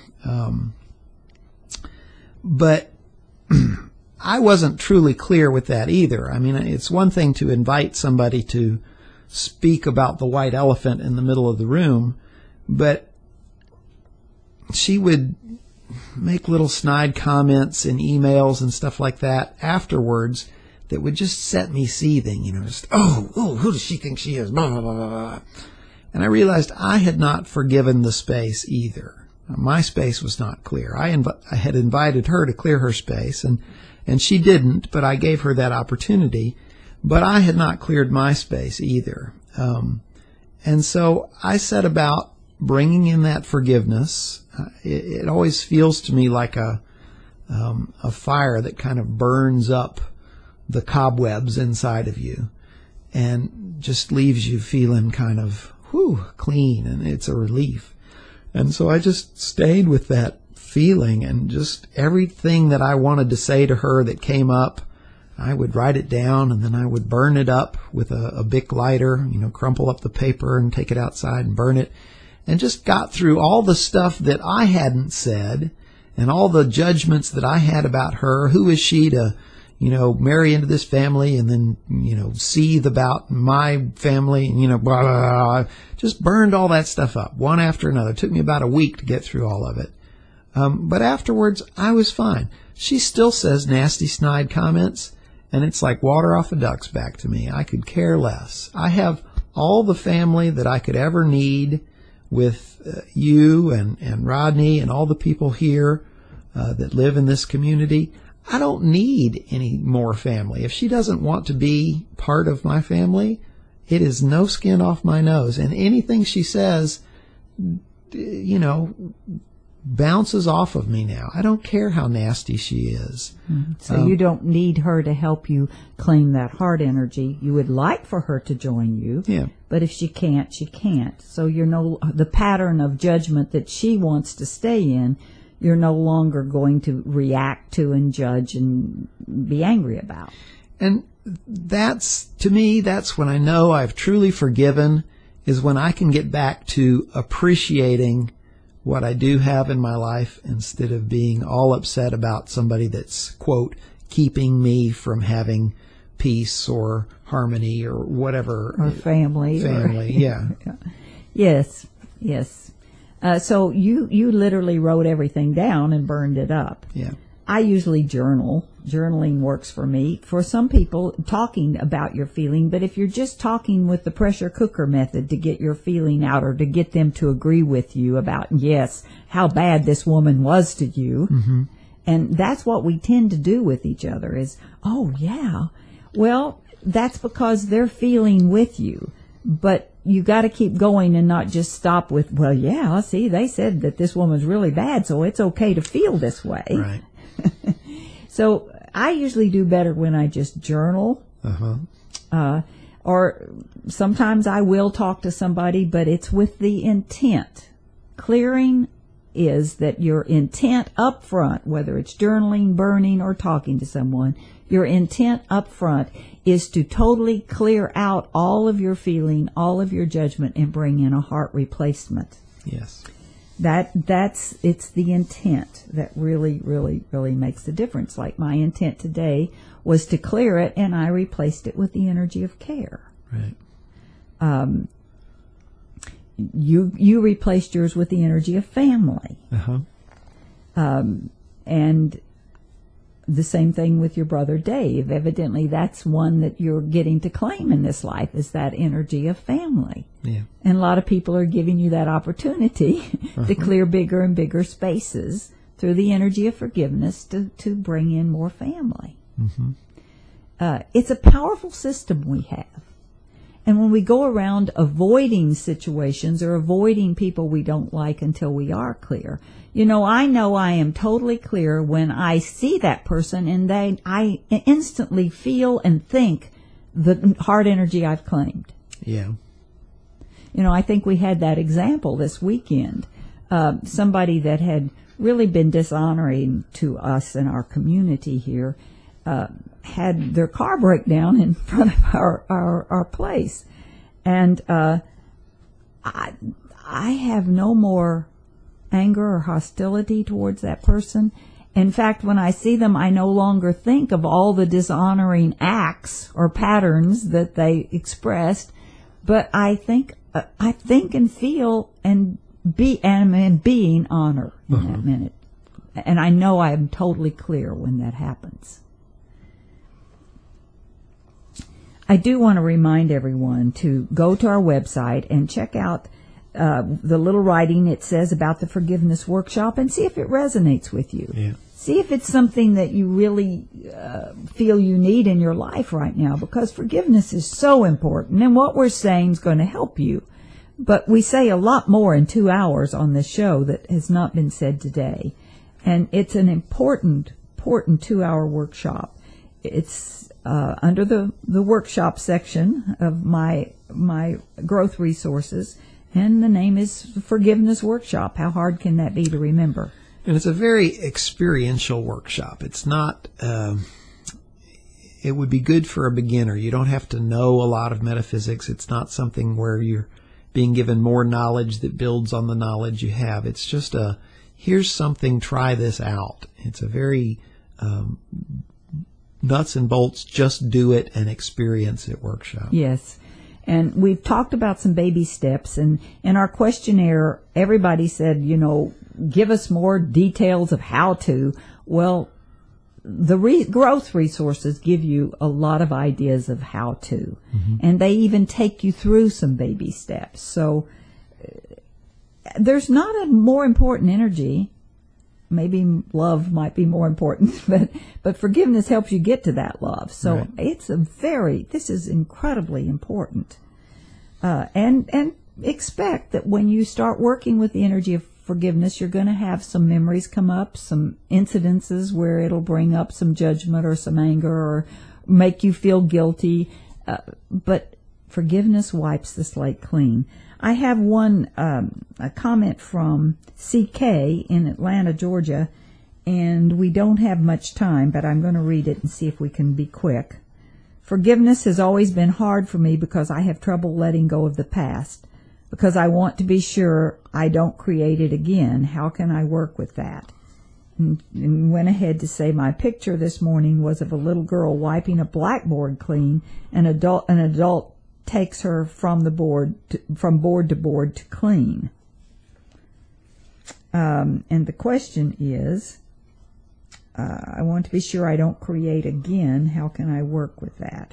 But I wasn't truly clear with that either. I mean, it's one thing to invite somebody to speak about the white elephant in the middle of the room, but she would make little snide comments in emails and stuff like that afterwards that would just set me seething, just, who does she think she is, blah, blah, blah, blah. And I realized I had not forgiven the space either. My space was not clear. I had invited her to clear her space, and she didn't, but I gave her that opportunity. But I had not cleared my space either. And so I set about bringing in that forgiveness. It always feels to me like a fire that kind of burns up the cobwebs inside of you and just leaves you feeling kind of clean, and it's a relief. And so I just stayed with that feeling, and just everything that I wanted to say to her that came up, I would write it down, and then I would burn it up with a Bic lighter, crumple up the paper and take it outside and burn it, and just got through all the stuff that I hadn't said and all the judgments that I had about her. Who is she to, marry into this family and then, seethe about my family and, blah, blah, blah. Just burned all that stuff up, one after another. It took me about a week to get through all of it. But afterwards, I was fine. She still says nasty, snide comments, and it's like water off a duck's back to me. I could care less. I have all the family that I could ever need with you and Rodney and all the people here that live in this community. I don't need any more family. If she doesn't want to be part of my family, it is no skin off my nose. And anything she says, bounces off of me now. I don't care how nasty she is. So you don't need her to help you claim that heart energy. You would like for her to join you. Yeah. But if she can't, she can't. So the pattern of judgment that she wants to stay in, you're no longer going to react to and judge and be angry about. And to me, that's when I know I've truly forgiven, is when I can get back to appreciating what I do have in my life instead of being all upset about somebody that's, quote, keeping me from having peace or harmony or whatever. Or family. Yeah. Yes. So you literally wrote everything down and burned it up. Yeah. I usually journal. Journaling works for me. For some people, talking about your feeling, but if you're just talking with the pressure cooker method to get your feeling out or to get them to agree with you about, yes, how bad this woman was to you, and that's what we tend to do with each other is, oh, yeah, well, that's because they're feeling with you. But you got to keep going and not just stop with, well, yeah, see, they said that this woman's really bad, so it's okay to feel this way. Right. So I usually do better when I just journal. Or sometimes I will talk to somebody, but it's with the intent. Clearing is that your intent up front, whether it's journaling, burning, or talking to someone, your intent up front is to totally clear out all of your feeling, all of your judgment, and bring in a heart replacement. Yes. It's the intent that really, really, really makes the difference. Like my intent today was to clear it, and I replaced it with the energy of care. Right. You replaced yours with the energy of family. And the same thing with your brother Dave. Evidently, that's one that you're getting to claim in this life, is that energy of family. Yeah. And a lot of people are giving you that opportunity to clear bigger and bigger spaces through the energy of forgiveness to bring in more family. It's a powerful system we have. And when we go around avoiding situations or avoiding people we don't like until we are clear, I know I am totally clear when I see that person and I instantly feel and think the heart energy I've claimed. Yeah. I think we had that example this weekend. Somebody that had really been dishonoring to us and our community here had their car break down in front of our place. And I have no more anger or hostility towards that person. In fact, when I see them, I no longer think of all the dishonoring acts or patterns that they expressed, but I think and feel and am being honor in that minute. And I know I am totally clear when that happens. I do want to remind everyone to go to our website and check out the little writing it says about the forgiveness workshop and see if it resonates with you. Yeah. See if it's something that you really feel you need in your life right now, because forgiveness is so important, and what we're saying is going to help you. But we say a lot more in 2 hours on this show that has not been said today. And it's an important 2-hour workshop. It's under the workshop section of my growth resources, and the name is Forgiveness Workshop. How hard can that be to remember? And it's a very experiential workshop. It's not, it would be good for a beginner. You don't have to know a lot of metaphysics. It's not something where you're being given more knowledge that builds on the knowledge you have. It's just here's something, try this out. It's a very nuts and bolts, just do it and experience it workshop. Yes. And we've talked about some baby steps, and in our questionnaire, everybody said, give us more details of how to. Well, the growth resources give you a lot of ideas of how to, and they even take you through some baby steps. So there's not a more important energy. Maybe love might be more important, but forgiveness helps you get to that love. So right. This is incredibly important. And expect that when you start working with the energy of forgiveness, you're going to have some memories come up, some incidences where it'll bring up some judgment or some anger or make you feel guilty. But forgiveness wipes the slate clean. I have a comment from CK in Atlanta, Georgia, and we don't have much time, but I'm going to read it and see if we can be quick. Forgiveness has always been hard for me because I have trouble letting go of the past, because I want to be sure I don't create it again. How can I work with that? And went ahead to say my picture this morning was of a little girl wiping a blackboard clean. An adult takes her from board to board to clean. And the question is, I want to be sure I don't create again. How can I work with that?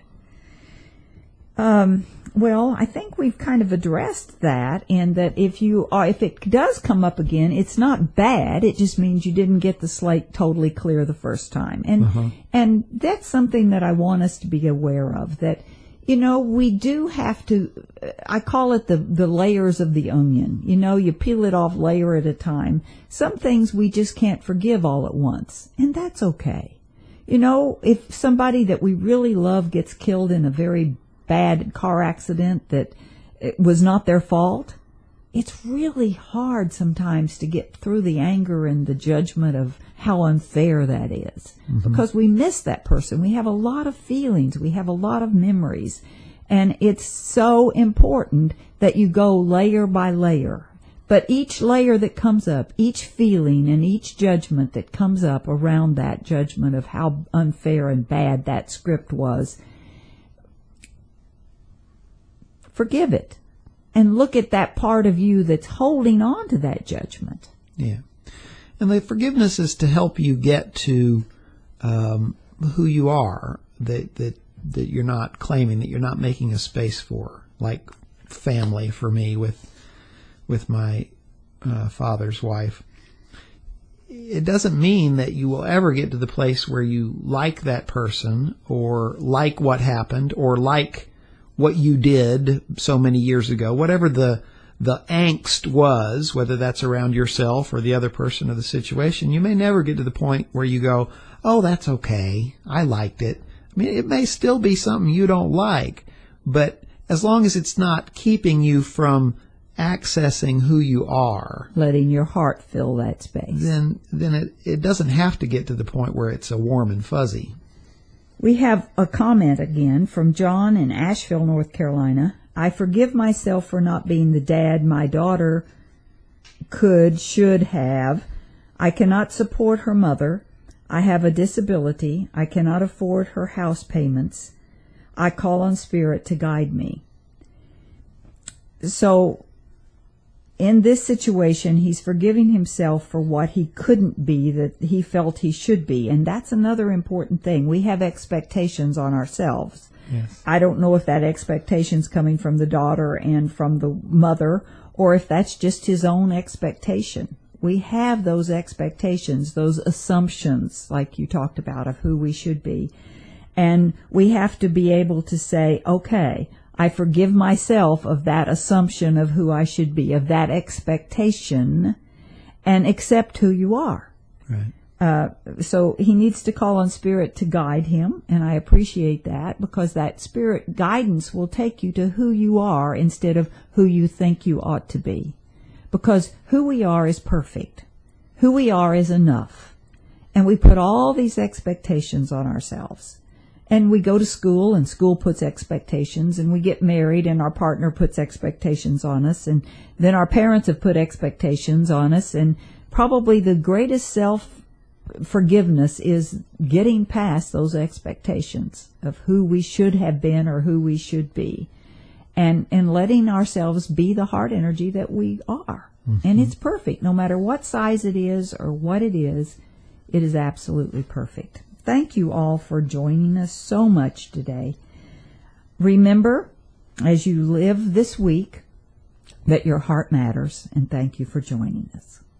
Well, I think we've kind of addressed that, and that if it does come up again, it's not bad. It just means you didn't get the slate totally clear the first time. And that's something that I want us to be aware of, that we do have to, I call it the layers of the onion. You peel it off layer at a time. Some things we just can't forgive all at once, and that's okay. If somebody that we really love gets killed in a very bad car accident that it was not their fault, it's really hard sometimes to get through the anger and the judgment of how unfair that is, because we miss that person. We have a lot of feelings. We have a lot of memories. And it's so important that you go layer by layer. But each layer that comes up, each feeling and each judgment that comes up around that judgment of how unfair and bad that script was, forgive it. And look at that part of you that's holding on to that judgment. Yeah. And the forgiveness is to help you get to who you are, that you're not claiming, that you're not making a space for, like family for me with my father's wife. It doesn't mean that you will ever get to the place where you like that person or like what happened or like what you did so many years ago, whatever the angst was, whether that's around yourself or the other person or the situation. You may never get to the point where you go, oh, that's okay, I liked it. I mean, it may still be something you don't like, but as long as it's not keeping you from accessing who you are, letting your heart fill that space, then it doesn't have to get to the point where it's a warm and fuzzy. We have a comment again from John in Asheville, North Carolina. I forgive myself for not being the dad my daughter should have. I cannot support her mother. I have a disability. I cannot afford her house payments. I call on Spirit to guide me. So, in this situation, he's forgiving himself for what he couldn't be that he felt he should be. And that's another important thing. We have expectations on ourselves. Yes. I don't know if that expectation's coming from the daughter and from the mother, or if that's just his own expectation. We have those expectations, those assumptions, like you talked about, of who we should be. And we have to be able to say, okay, I forgive myself of that assumption of who I should be, of that expectation, and accept who you are. Right. So he needs to call on Spirit to guide him, and I appreciate that, because that Spirit guidance will take you to who you are instead of who you think you ought to be. Because who we are is perfect. Who we are is enough. And we put all these expectations on ourselves. And we go to school, and school puts expectations, and we get married, and our partner puts expectations on us, and then our parents have put expectations on us, and probably the greatest forgiveness is getting past those expectations of who we should have been or who we should be, and letting ourselves be the heart energy that we are. Mm-hmm. And it's perfect. No matter what size it is or what it is absolutely perfect. Thank you all for joining us so much today. Remember, as you live this week, that your heart matters, and thank you for joining us.